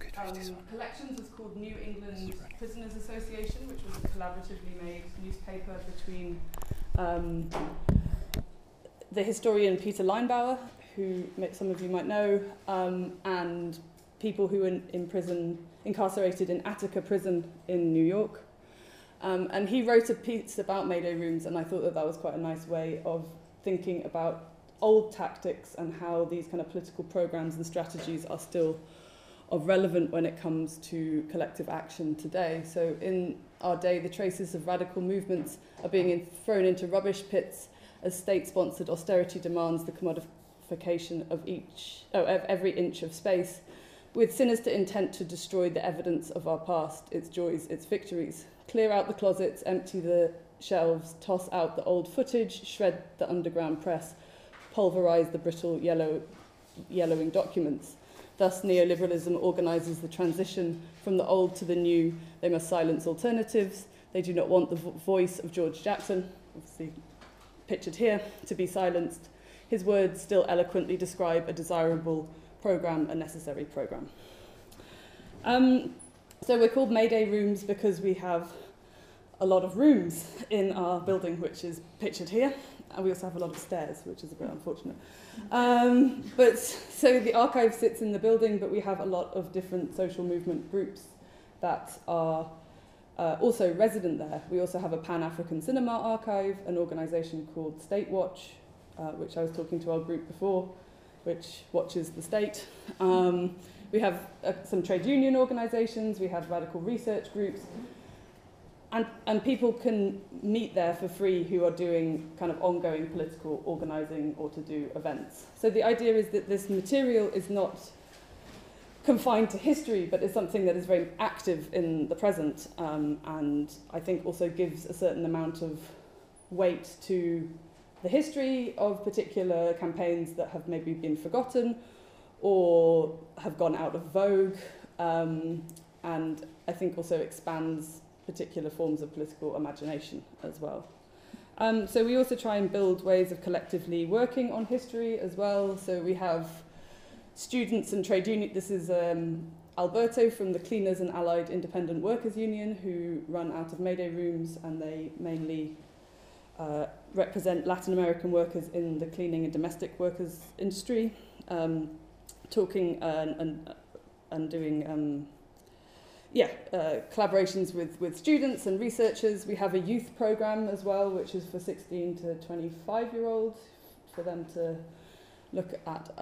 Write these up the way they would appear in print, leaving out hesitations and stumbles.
Collections was called New England Prisoners Association, which was a collaboratively made newspaper between the historian Peter Leinbauer, who some of you might know, and people who were in prison, incarcerated in Attica Prison in New York. And he wrote a piece about Mayday rooms, and I thought that that was quite a nice way of thinking about old tactics and how these kind of political programs and strategies are still relevant when it comes to collective action today. So in our day, the traces of radical movements are being thrown into rubbish pits as state-sponsored austerity demands the commodification of every inch of space, with sinister intent to destroy the evidence of our past, its joys, its victories. Clear out the closets, empty the shelves, toss out the old footage, shred the underground press, pulverize the brittle yellowing documents. Thus, neoliberalism organises the transition from the old to the new. They must silence alternatives. They do not want the voice of George Jackson, obviously pictured here, to be silenced. His words still eloquently describe a desirable programme, a necessary programme. So we're called Mayday Rooms because we have a lot of rooms in our building, which is pictured here. And we also have a lot of stairs, which is a bit unfortunate. But so the archive sits in the building, but we have a lot of different social movement groups that are also resident there. We also have a Pan-African Cinema Archive, an organisation called State Watch, which I was talking to our group before, which watches the state. We have some trade union organisations, we have radical research groups, and people can meet there for free who are doing kind of ongoing political organising or to do events. So the idea is that this material is not confined to history, but is something that is very active in the present, and I think also gives a certain amount of weight to the history of particular campaigns that have maybe been forgotten or have gone out of vogue, and I think also expands particular forms of political imagination as well. So we also try and build ways of collectively working on history as well. So we have students and trade union. This is Alberto from the Cleaners and Allied Independent Workers Union, who run out of Mayday Rooms, and they mainly represent Latin American workers in the cleaning and domestic workers industry, talking and doing collaborations with students and researchers. We have a youth program as well, which is for 16 to 25-year-olds, for them to look at,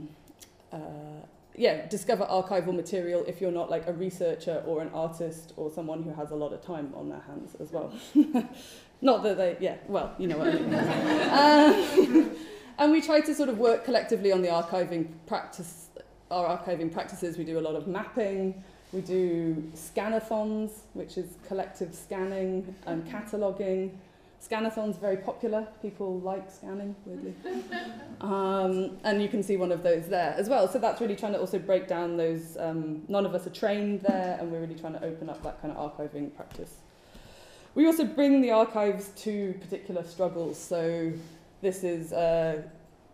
discover archival material if you're not like a researcher or an artist or someone who has a lot of time on their hands as well. Not that they, you know what I mean. And we try to sort of work collectively on the archiving practice. Our archiving practices, we do a lot of mapping. We do scanathons, which is collective scanning and cataloguing. Scanathons very popular. People like scanning, weirdly. And you can see one of those there as well. So that's really trying to also break down those. None of us are trained there, and we're really trying to open up that kind of archiving practice. We also bring the archives to particular struggles. So this is an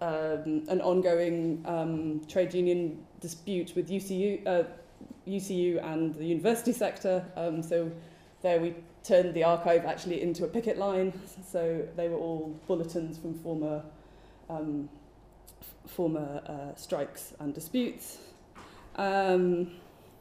ongoing trade union dispute with UCU and the university sector. So there we turned the archive actually into a picket line. So they were all bulletins from former strikes and disputes. And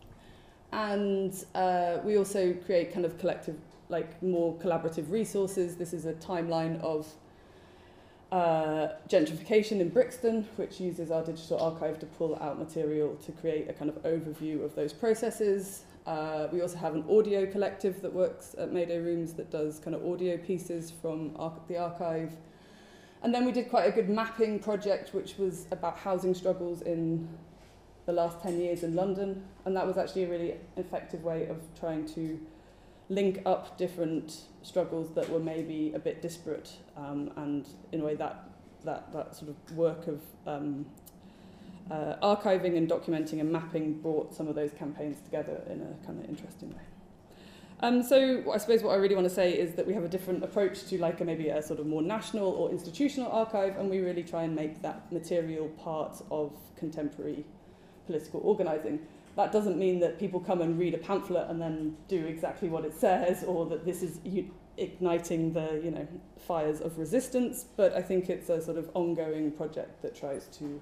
we also create kind of collective, like more collaborative resources. This is a timeline of gentrification in Brixton, which uses our digital archive to pull out material to create a kind of overview of those processes. We also have an audio collective that works at Mayday Rooms that does kind of audio pieces from the archive. And then we did quite a good mapping project, which was about housing struggles in the last 10 years in London. And that was actually a really effective way of trying to link up different struggles that were maybe a bit disparate, and in a way that sort of work of archiving and documenting and mapping brought some of those campaigns together in a kind of interesting way. So I suppose what I really want to say is that we have a different approach to like maybe a sort of more national or institutional archive, and we really try and make that material part of contemporary political organising. that doesn't mean that people come and read a pamphlet and then do exactly what it says, or that this is igniting the, you know, fires of resistance. But I think it's a sort of ongoing project that tries to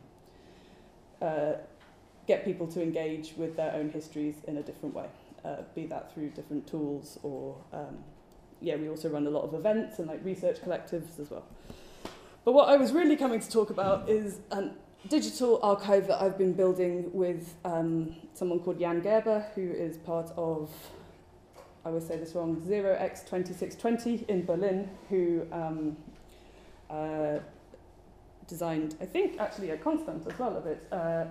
get people to engage with their own histories in a different way, be that through different tools or, yeah, we also run a lot of events and like research collectives as well. But what I was really coming to talk about is a digital archive that I've been building with someone called Jan Gerber, who is part of, I always say this wrong, 0x2620 in Berlin, who designed, I think, actually at Konstanz as well, a bit,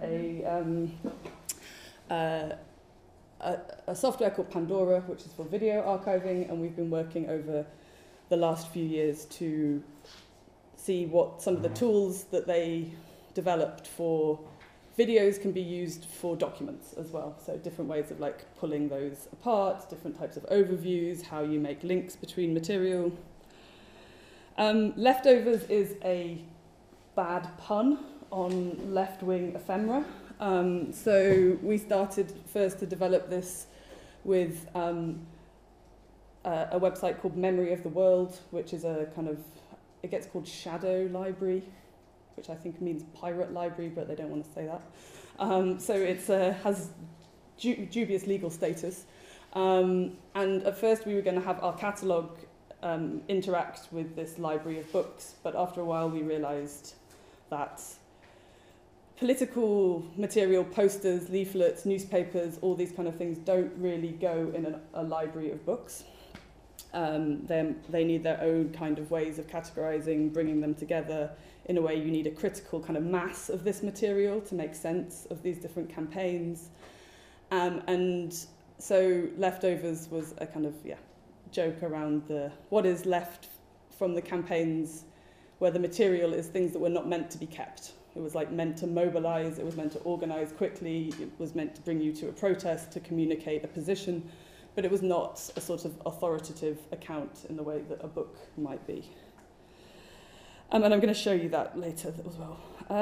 a software called Pandora, which is for video archiving, and we've been working over the last few years to see what some of the tools that they developed for videos can be used for documents as well. So different ways of like pulling those apart, different types of overviews, how you make links between material. Leftovers is a bad pun on left-wing ephemera. So we started first to develop this with a website called Memory of the World, which is a kind of, it gets called Shadow Library, which I think means pirate library, but they don't want to say that. So it has dubious legal status. And at first we were going to have our catalogue interact with this library of books, but after a while we realised that political material, posters, leaflets, newspapers, all these kind of things don't really go in a library of books. They need their own kind of ways of categorizing, bringing them together. In a way, you need a critical kind of mass of this material to make sense of these different campaigns. And so Leftovers was a kind of, joke around what is left from the campaigns where the material is things that were not meant to be kept. It was like meant to mobilize, it was meant to organize quickly, it was meant to bring you to a protest, to communicate a position, but it was not a sort of authoritative account in the way that a book might be. And I'm going to show you that later as well.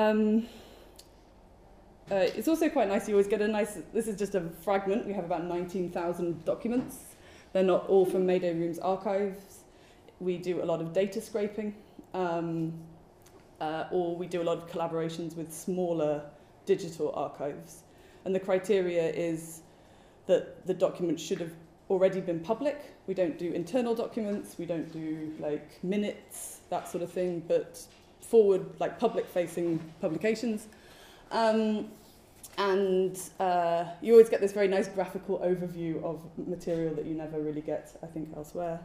It's also quite nice, you always get a nice, this is just a fragment, we have about 19,000 documents. They're not all from Mayday Room's archives. We do a lot of data scraping, or we do a lot of collaborations with smaller digital archives. And the criteria is that the document should have already been public. We don't do internal documents, we don't do like minutes, that sort of thing, but forward, like public-facing publications. And you always get this very nice graphical overview of material that you never really get, I think, elsewhere.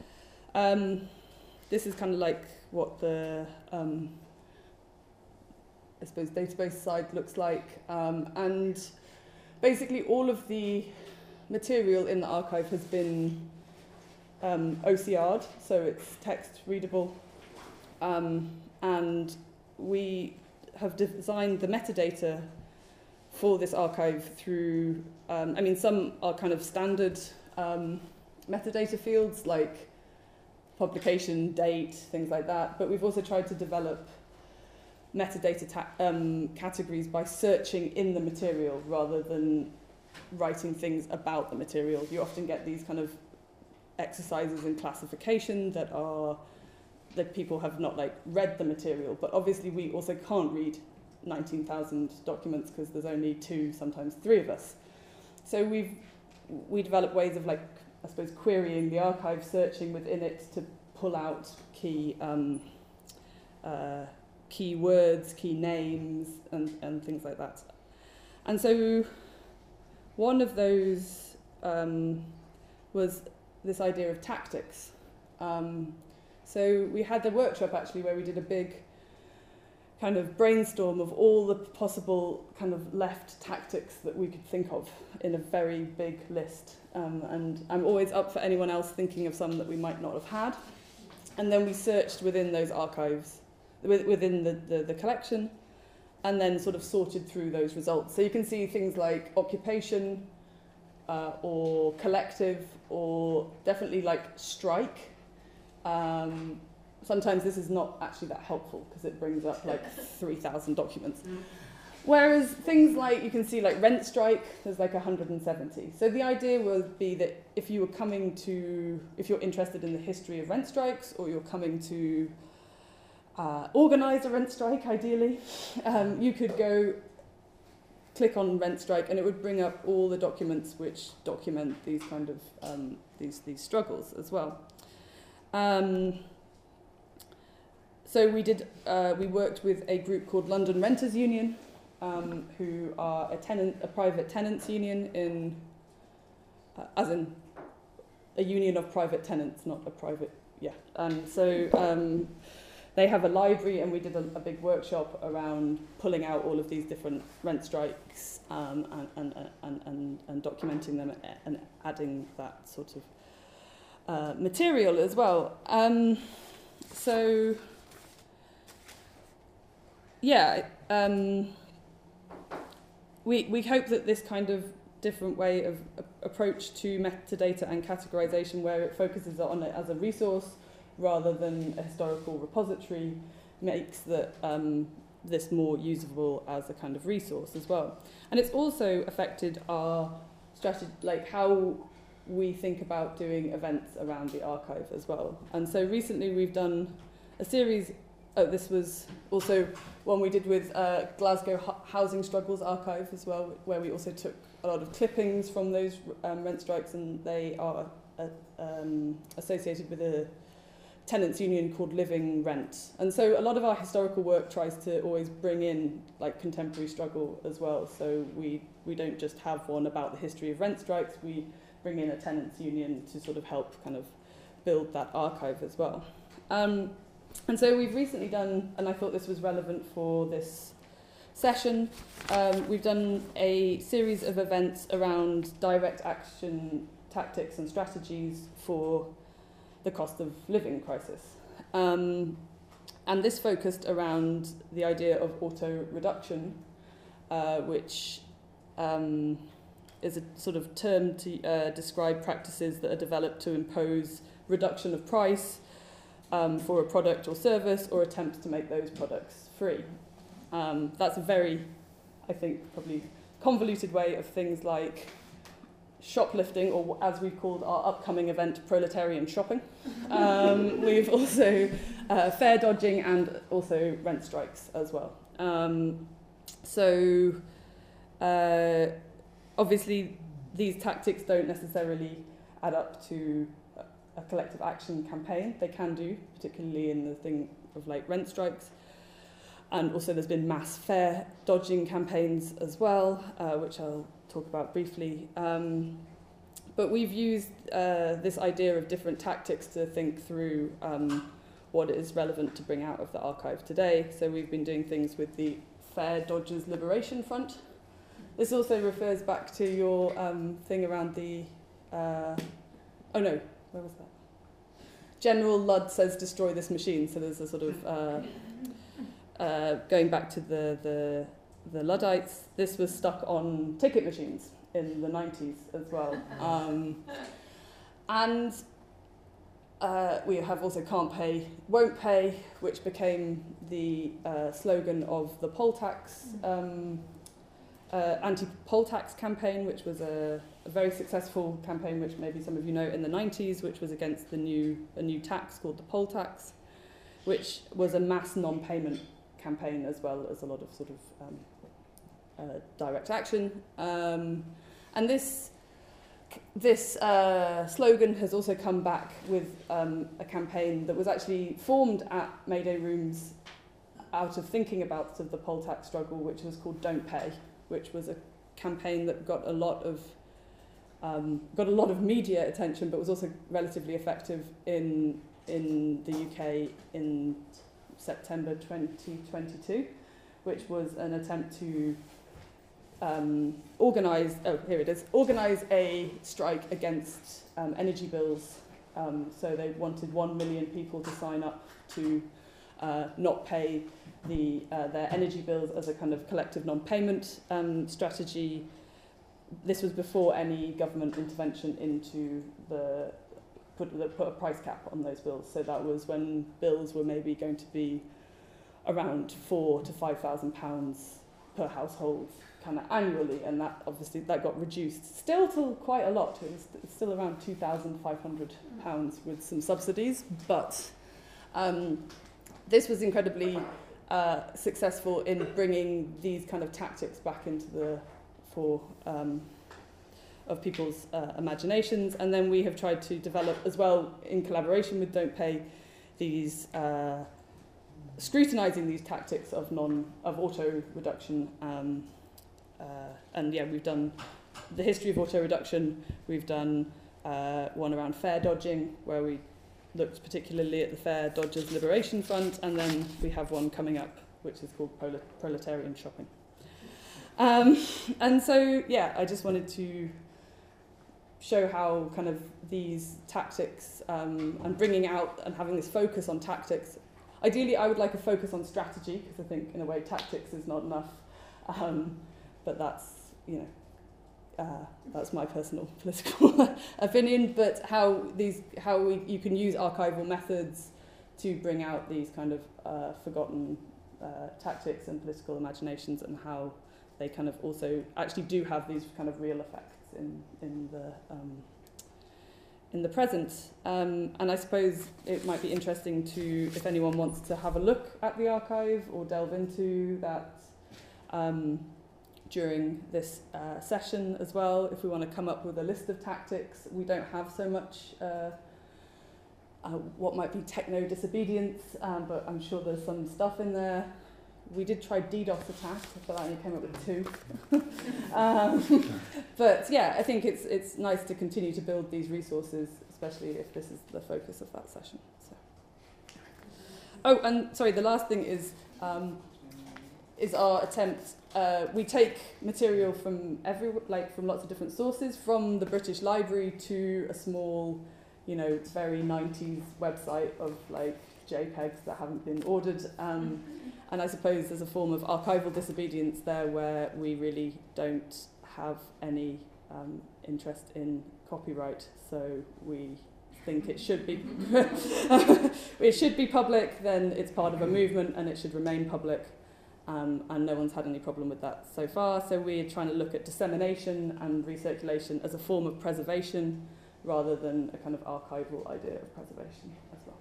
This is kind of like what the, I suppose, database side looks like. And basically all of the material in the archive has been OCR'd, so it's text readable. And we have designed the metadata for this archive through, I mean, some are kind of standard metadata fields like publication, date, things like that, but we've also tried to develop metadata categories by searching in the material rather than writing things about the material. You often get these kind of exercises in classification that people have not like read the material, but obviously we also can't read 19,000 documents because there's only 2, sometimes 3 of us. So we develop ways of, like, I suppose, querying the archive, searching within it to pull out key words, key names, and things like that. And so one of those was this idea of tactics. So we had the workshop actually where we did a big kind of brainstorm of all the possible kind of left tactics that we could think of in a very big list. And I'm always up for anyone else thinking of some that we might not have had. And then we searched within those archives, within the collection, and then sort of sorted through those results. So you can see things like occupation, or collective, or definitely like strike. Sometimes this is not actually that helpful because it brings up like 3,000 documents. Whereas things like, you can see like rent strike, there's like 170. So the idea would be that if you're interested in the history of rent strikes, or you're coming to organise a rent strike, ideally, you could go click on rent strike and it would bring up all the documents which document these kind of these struggles as well. So we worked with a group called London Renters Union, who are a private tenants union as in a union of private tenants, not a private, so they have a library, and we did a big workshop around pulling out all of these different rent strikes and documenting them and adding that sort of material as well. We hope that this kind of different way of approach to metadata and categorization, where it focuses on it as a resource rather than a historical repository, makes this more usable as a kind of resource as well. And it's also affected our strategy, like how we think about doing events around the archive as well. And so recently we've done a series. This was also one we did with Glasgow Housing Struggles Archive as well, where we also took a lot of clippings from those rent strikes, and they are associated with a tenants union called Living Rent. And so a lot of our historical work tries to always bring in like contemporary struggle as well. So we don't just have one about the history of rent strikes, we bring in a tenants union to sort of help kind of build that archive as well. And so we've recently done, and I thought this was relevant for this session, we've done a series of events around direct action tactics and strategies for the cost of living crisis. And this focused around the idea of auto-reduction, which is a sort of term to describe practices that are developed to impose reduction of price for a product or service, or attempts to make those products free. That's a very, I think, probably convoluted way of things like shoplifting, or as we've called our upcoming event, proletarian shopping. We've also fare dodging, and also rent strikes as well. Obviously these tactics don't necessarily add up to a collective action campaign. They can do, particularly in the thing of like rent strikes. And also there's been mass fare dodging campaigns as well, which I'll talk about briefly. But we've used this idea of different tactics to think through what is relevant to bring out of the archive today. So we've been doing things with the Fare Dodgers Liberation Front. This also refers back to your thing around the... oh no, where was that? General Ludd says destroy this machine. So there's a sort of... going back to the Luddites, this was stuck on ticket machines in the 90s as well. And we have also can't pay, won't pay, which became the slogan of the poll tax, anti-poll tax campaign, which was a very successful campaign, which maybe some of you know, in the 90s, which was against a new tax called the poll tax, which was a mass non-payment campaign, as well as a lot of sort of direct action. And this slogan has also come back with a campaign that was actually formed at Mayday Rooms out of thinking about sort of the poll tax struggle, which was called Don't Pay, which was a campaign that got a lot of media attention, but was also relatively effective in the UK in September 2022, which was an attempt to organise a strike against energy bills. So they wanted 1 million people to sign up to not pay their energy bills as a kind of collective non-payment strategy. This was before any government intervention into put a price cap on those bills. So that was when bills were maybe going to be around £4,000 to £5,000 per household kind of annually, and that obviously that got reduced still to quite a lot. It's still around £2,500 with some subsidies, but this was incredibly successful in bringing these kind of tactics back into the fore of people's imaginations. And then we have tried to develop as well, in collaboration with Don't Pay, these scrutinising these tactics of auto reduction. And yeah, we've done the history of auto reduction. We've done one around fare dodging, where we looked particularly at the Fare Dodgers Liberation Front, and then we have one coming up which is called proletarian shopping. And so yeah, I just wanted to show how kind of these tactics and bringing out and having this focus on tactics. Ideally, I would like a focus on strategy, because I think in a way tactics is not enough. But that's, you know, that's my personal political opinion. But how you can use archival methods to bring out these kind of forgotten tactics and political imaginations, and how they kind of also actually do have these kind of real effects in the present. And I suppose it might be interesting to, if anyone wants to have a look at the archive or delve into that during this session as well. If we want to come up with a list of tactics, we don't have so much what might be techno-disobedience, but I'm sure there's some stuff in there. We did try DDoS attack, but I only came up with 2. But yeah, I think it's nice to continue to build these resources, especially if this is the focus of that session. So. Oh, and sorry, the last thing is our attempt. We take material from from lots of different sources, from the British Library to a small, you know, very 90s website of like JPEGs that haven't been ordered. And I suppose there's a form of archival disobedience there, where we really don't have any interest in copyright, so we think it should be it should be public. Then it's part of a movement, and it should remain public. And no one's had any problem with that so far. So we're trying to look at dissemination and recirculation as a form of preservation, rather than a kind of archival idea of preservation as well.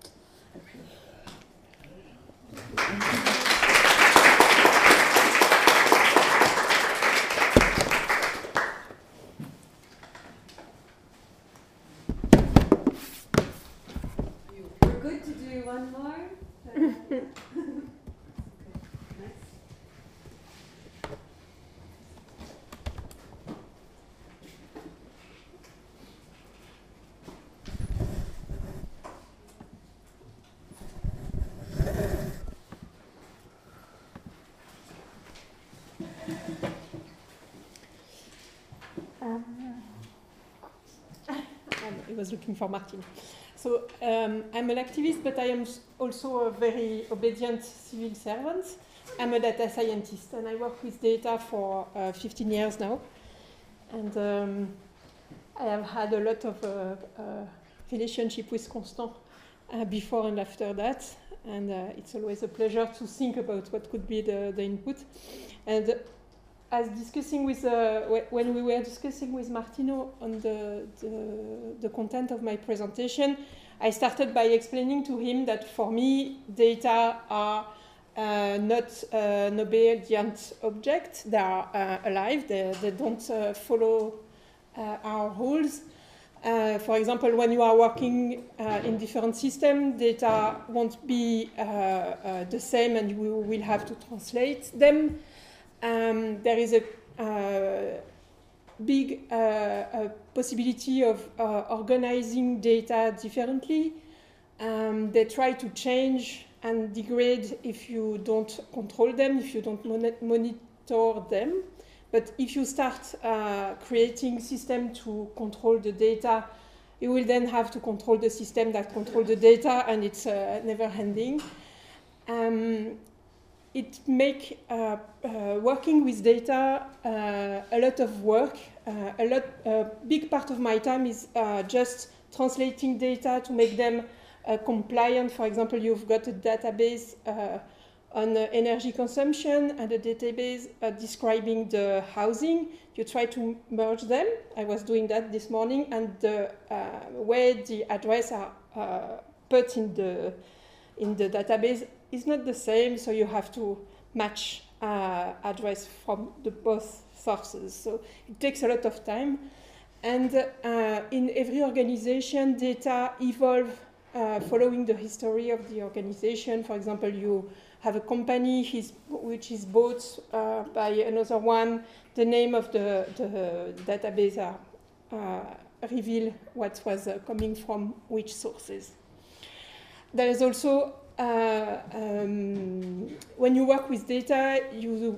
We're good to do one more. I was looking for Martin. So I'm an activist, but I am also a very obedient civil servant. I'm a data scientist, and I work with data for 15 years now. And I have had a lot of relationship with Constant before and after that. And it's always a pleasure to think about what could be the input. And as discussing with when we were discussing with Martino on the content of my presentation, I started by explaining to him that for me, data are not an obedient object. They are alive. They don't follow our rules. For example, when you are working in different systems, data won't be the same, and you will have to translate them. There is a big possibility of organizing data differently. They try to change and degrade if you don't control them, if you don't monitor them. But if you start creating system to control the data, you will then have to control the system that control the data, and it's never ending. It makes working with data a lot of work. A big part of my time is just translating data to make them compliant. For example, you've got a database on energy consumption and a database describing the housing. You try to merge them. I was doing that this morning, and the way the address are put in the database is not the same, so you have to match address from both sources. So it takes a lot of time. And in every organization, data evolve following the history of the organization. For example, you have a company which is bought by another one. The name of the database reveal what was coming from which sources. There is also, when you work with data, you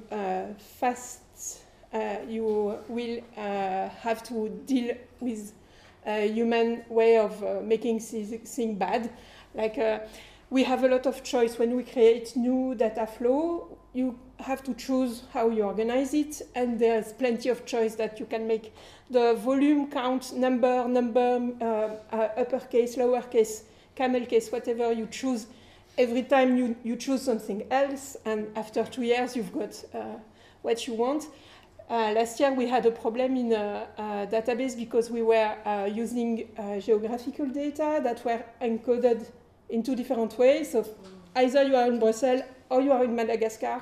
you will have to deal with a human way of making things bad. Like we have a lot of choice when we create new data flow. You have to choose how you organize it, and there's plenty of choice that you can make. The volume count, number, uppercase, lowercase, camel case, whatever you choose. Every time you choose something else, and after 2 years you've got what you want. Last year we had a problem in a database because we were using geographical data that were encoded in 2 different ways. So either you are in Brussels or you are in Madagascar.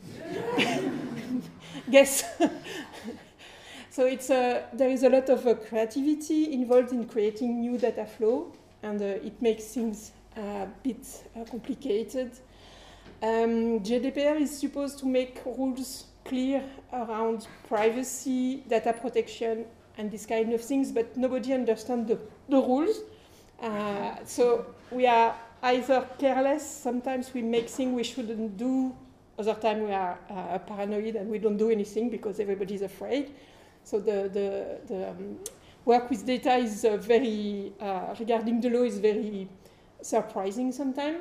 Guess. So there is a lot of creativity involved in creating new data flow, and it makes things a bit complicated. GDPR is supposed to make rules clear around privacy, data protection, and this kind of things, but nobody understands the rules. So we are either careless, sometimes we make things we shouldn't do, other time we are paranoid and we don't do anything because everybody is afraid. So the work with data is very, regarding the law, is very surprising sometimes.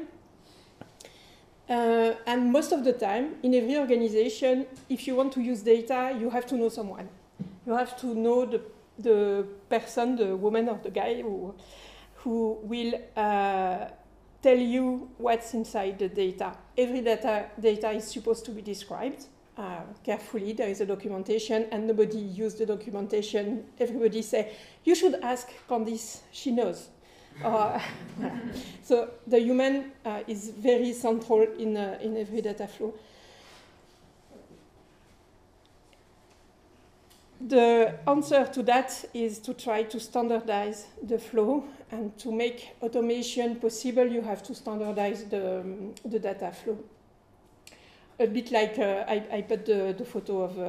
And most of the time, in every organization, if you want to use data, you have to know someone. You have to know the person, the woman or the guy who will tell you what's inside the data. Every data is supposed to be described carefully. There is a documentation, and nobody used the documentation. Everybody say, you should ask Candice, she knows. So the human is very central in every data flow. The answer to that is to try to standardize the flow, and to make automation possible, you have to standardize the data flow. A bit like I put the photo of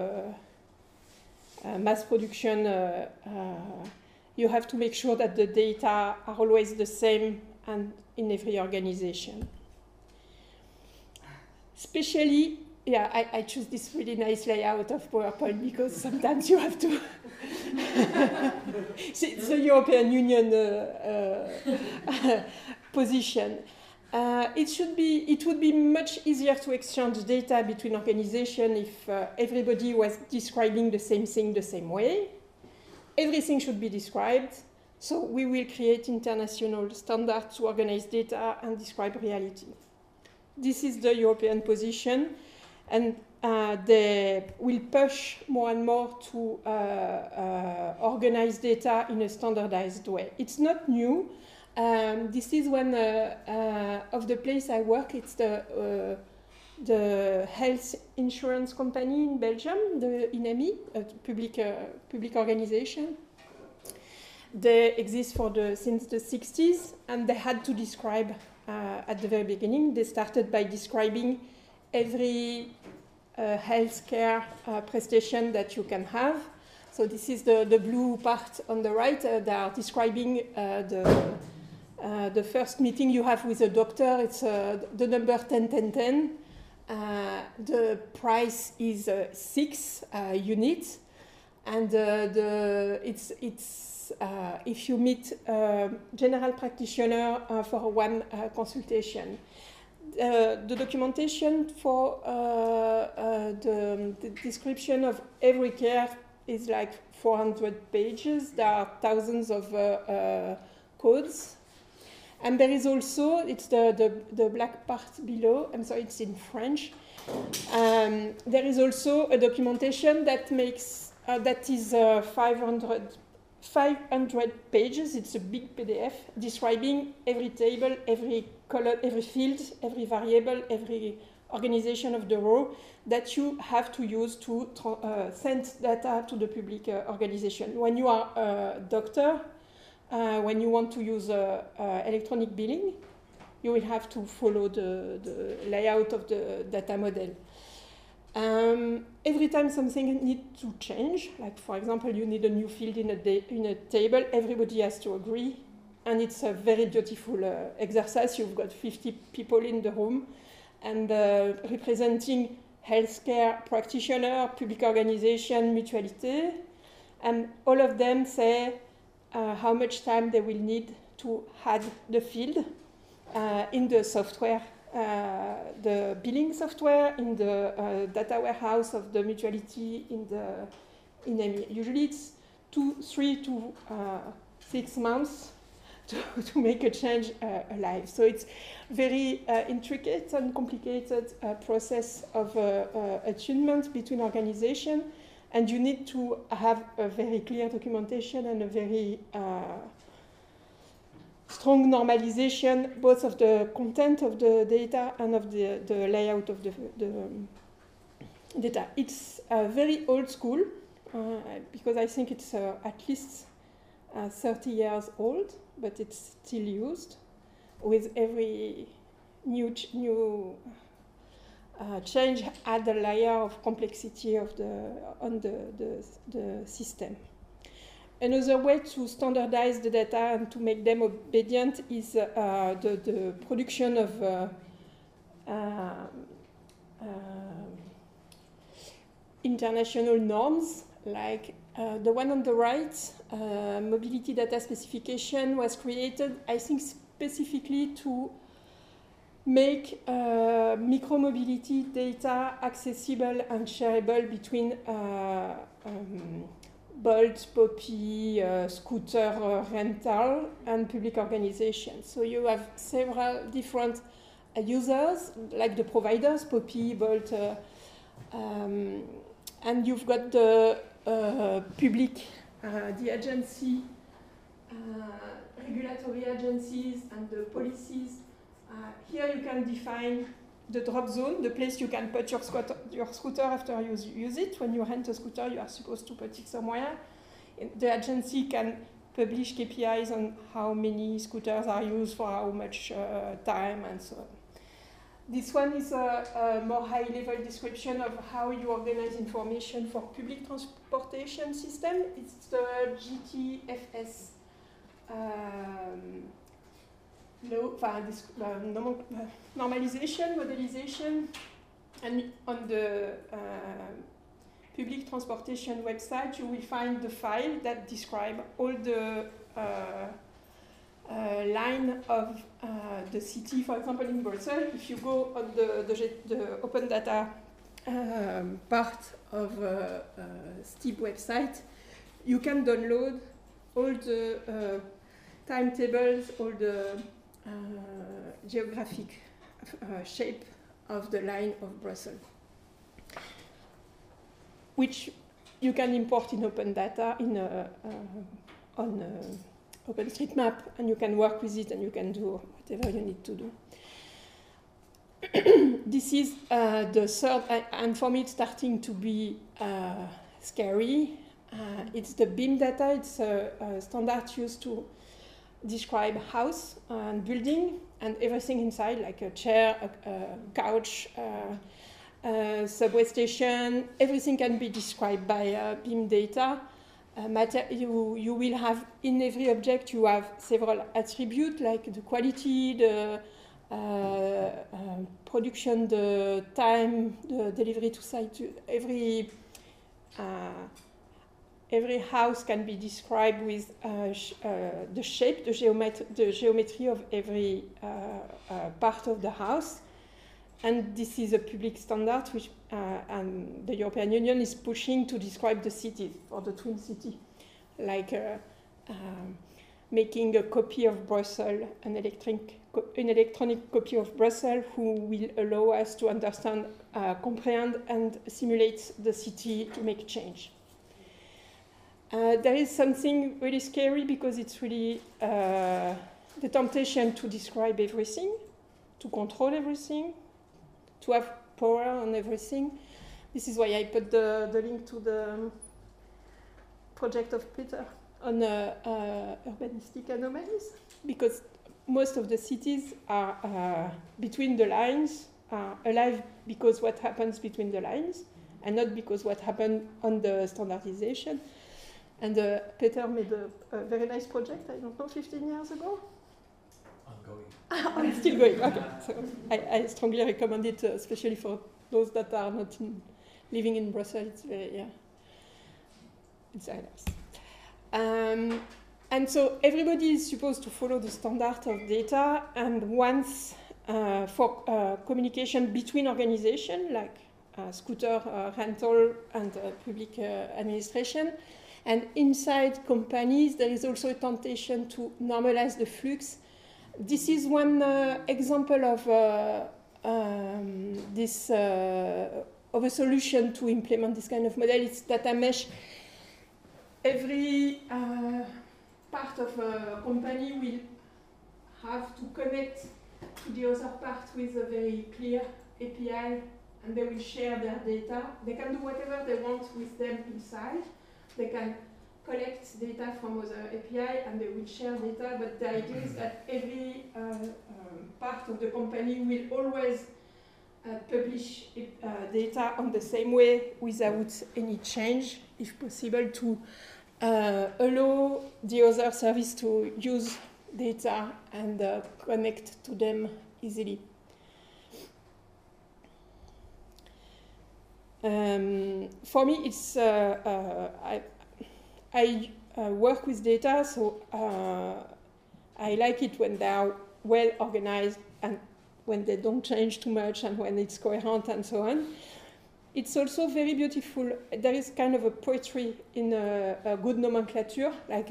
mass production. You have to make sure that the data are always the same and in every organization. Especially, yeah, I choose this really nice layout of PowerPoint because sometimes you have to. It's the European Union position. It would be much easier to exchange data between organizations if everybody was describing the same thing the same way. Everything should be described, so we will create international standards to organize data and describe reality. This is the European position, and they will push more and more to organize data in a standardized way. It's not new. This is one of the place I work. It's the health insurance company in Belgium, the INEMI, a public organization. They exist since the 60s, and they had to describe at the very beginning. They started by describing every healthcare prestation that you can have. So this is the blue part on the right. They are describing the first meeting you have with a doctor. It's the number 10-10-10. The price is 6 units, and if you meet a general practitioner for one consultation. The documentation for the description of every care is like 400 pages. There are thousands of codes. And there is also, it's the black part below, I'm sorry, it's in French. There is also a documentation that makes, that is 500 pages, it's a big PDF, describing every table, every column, every field, every variable, every organization of the row that you have to use to send data to the public organization. When you are a doctor, when you want to use electronic billing, you will have to follow the layout of the data model. Every time something needs to change, like for example, you need a new field in a table, everybody has to agree, and it's a very beautiful exercise. You've got 50 people in the room, and representing healthcare practitioner, public organization, mutualité, and all of them say how much time they will need to add the field in the software, the billing software, in the data warehouse of the mutuality, in EMI. Usually it's 3 to 6 months to make a change alive. So it's very intricate and complicated process of attunement between organizations, and you need to have a very clear documentation and a very strong normalization, both of the content of the data and of the layout of the data. It's very old school, because I think it's at least 30 years old, but it's still used with every new change add a layer of complexity of on the system. Another way to standardize the data and to make them obedient is the production of international norms, like the one on the right, mobility data specification, was created, I think, specifically to make micro-mobility data accessible and shareable between Bolt, Poppy, scooter rental, and public organizations. So you have several different users, like the providers, Poppy, Bolt, and you've got the public, the agency, regulatory agencies, and the policies. Here you can define the drop zone, the place you can put your scooter after you use it. When you rent a scooter, you are supposed to put it somewhere. The agency can publish KPIs on how many scooters are used for how much time and so on. This one is a more high-level description of how you organize information for public transportation system. It's the GTFS normalization, modelization, and on the public transportation website you will find the file that describe all the line of the city. For example, in Brussels, if you go on the open data part of STIB website, you can download all the timetables, all the geographic shape of the line of Brussels, which you can import in open data on OpenStreetMap, and you can work with it and you can do whatever you need to do. This is the third, and for me it's starting to be scary. It's the BIM data. It's a standard used to describe house and building and everything inside, like a chair, a couch, subway station. Everything can be described by BIM data. You will have, in every object, you have several attributes, like the quality, the production, the time, the delivery to site. Every house can be described with the shape, the geometry of every part of the house. And this is a public standard which and the European Union is pushing to describe the cities, for the twin city. Like making a copy of Brussels, an electronic copy of Brussels, who will allow us to understand, comprehend, and simulate the city to make change. There is something really scary because it's really the temptation to describe everything, to control everything, to have power on everything. This is why I put the link to the project of Peter on urbanistic anomalies, because most of the cities are between the lines, are alive because what happens between the lines, and not because what happened on the standardization. And Peter made a very nice project, I don't know, 15 years ago? Ongoing. Still going, okay. So I strongly recommend it, especially for those that are not living in Brussels. It's very, it's very nice. And so everybody is supposed to follow the standard of data, and once for communication between organizations, like scooter rental and public administration, and inside companies, there is also a temptation to normalize the flux. This is one example of this of a solution to implement this kind of model. It's data mesh. Every part of a company will have to connect to the other part with a very clear API, and they will share their data. They can do whatever they want with them inside. They can collect data from other API and they will share data, but the idea is that every part of the company will always publish data on the same way without any change, if possible, to allow the other service to use data and connect to them easily. For me, it's I work with data, so I like it when they are well organized and when they don't change too much and when it's coherent and so on. It's also very beautiful. There is kind of a poetry in a good nomenclature, like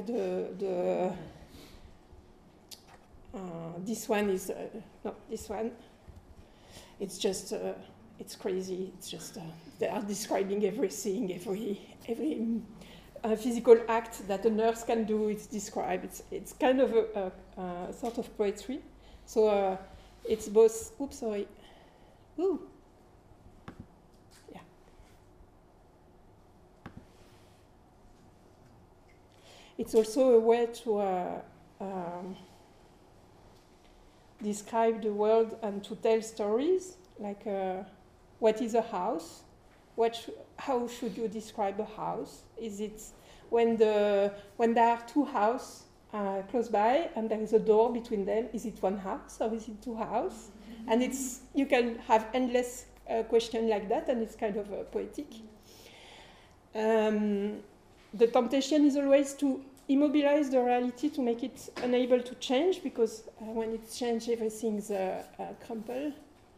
this one is, no, this one. It's just, it's crazy. It's just, they are describing everything, every physical act that a nurse can do, it's described. It's kind of a sort of poetry. So it's both, oops, sorry. Ooh. Yeah. It's also a way to describe the world and to tell stories, like what is a house? How should you describe a house? Is it when there are two houses close by and there is a door between them? Is it one house or is it two houses? And you can have endless questions like that, and it's kind of poetic. The temptation is always to immobilize the reality, to make it unable to change, because when it changes, everything's crumpled.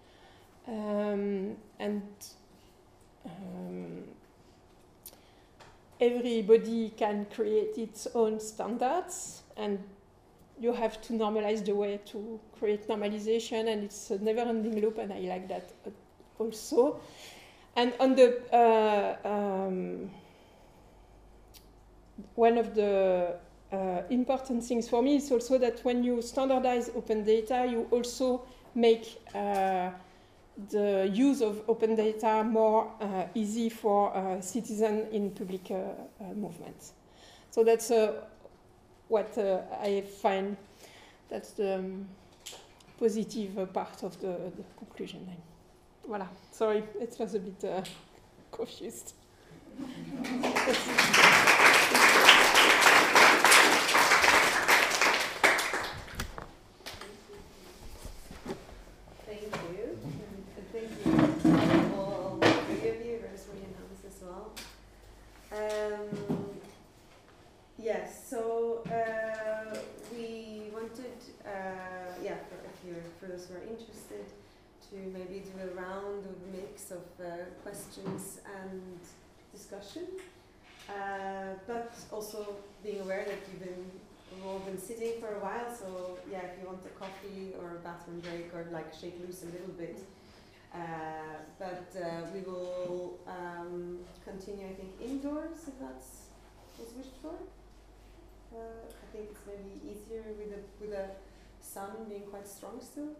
Everybody can create its own standards, and you have to normalize the way to create normalization, and it's a never-ending loop, and I like that also. And on the one of the important things for me is also that when you standardize open data, you also make the use of open data more easy for citizens in public movements. So that's what I find that's the positive part of the conclusion. Voilà, sorry, it was a bit confused. Yes, so we wanted, for those who are interested, to maybe do a round of mix of questions and discussion, but also being aware that you've been we've all been sitting for a while, so yeah, if you want a coffee or a bathroom break or like shake loose a little bit. But we will continue, I think, indoors if that's what's wished for. I think it's maybe easier with the sun being quite strong still.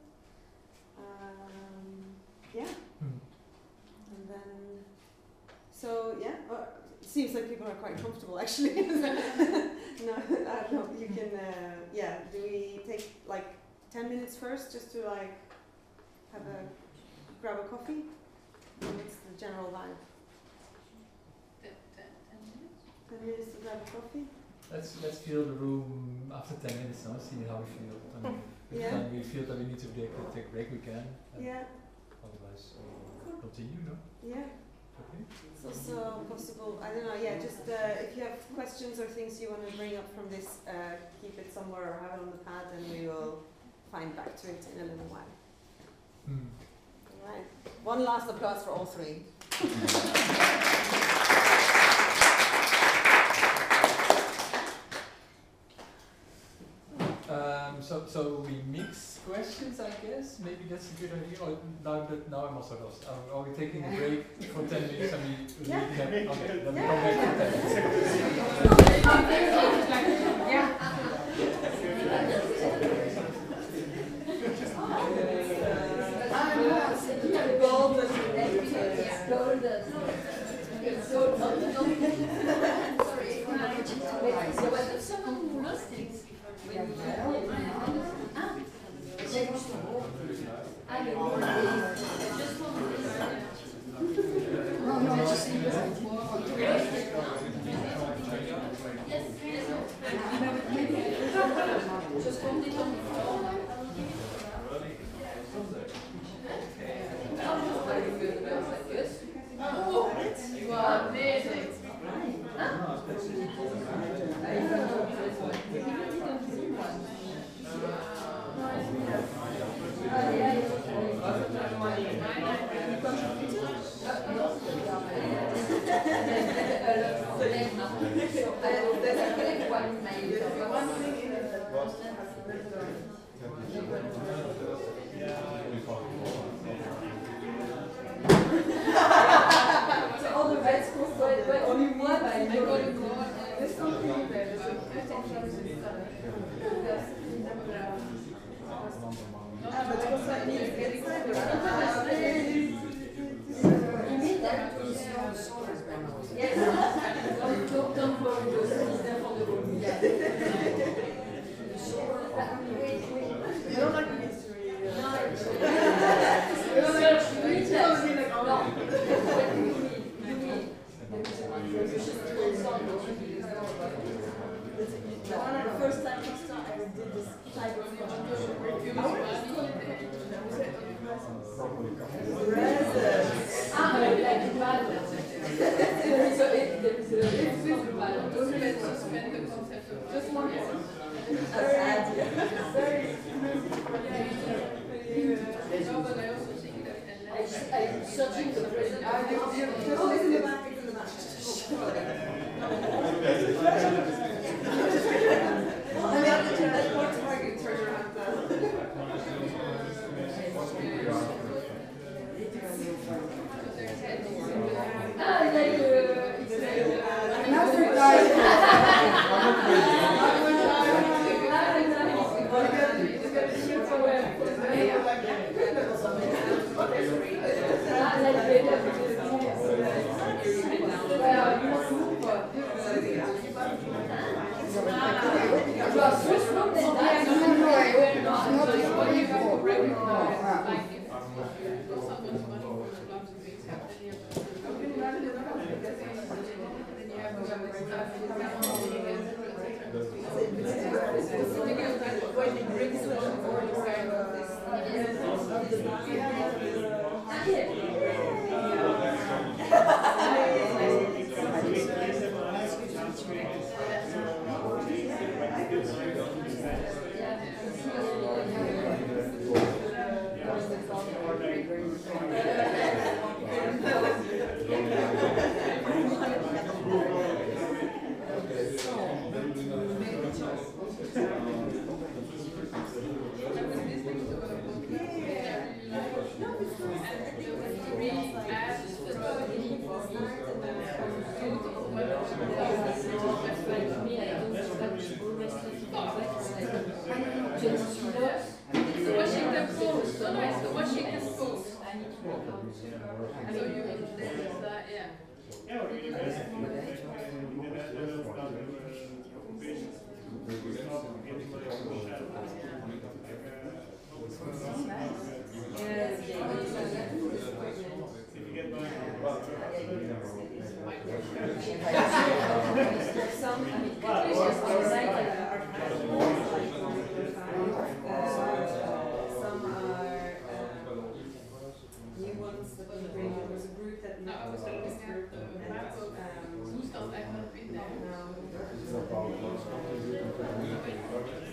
Yeah. And then, so yeah, it seems like people are quite comfortable actually. No, you can, yeah, do we take like 10 minutes first just to like grab a coffee? What's the general vibe? 10 minutes? 10 minutes to grab a coffee? Let's feel the room after 10 minutes now, see how we feel. I mean, if Yeah. we feel that we need to take a break, we can. Yeah. Otherwise, we'll continue, no? Yeah. Okay. It's also possible, I don't know, yeah, just if you have questions or things you want to bring up from this, keep it somewhere or have it on the pad and we will find back to it in a little while. All right. One last applause for all three. So we mix questions, I guess. Maybe that's a good idea. Or now I'm also lost. Are we taking a break for 10 minutes? And we Yeah. okay, then we come back for 10 minutes. Yes.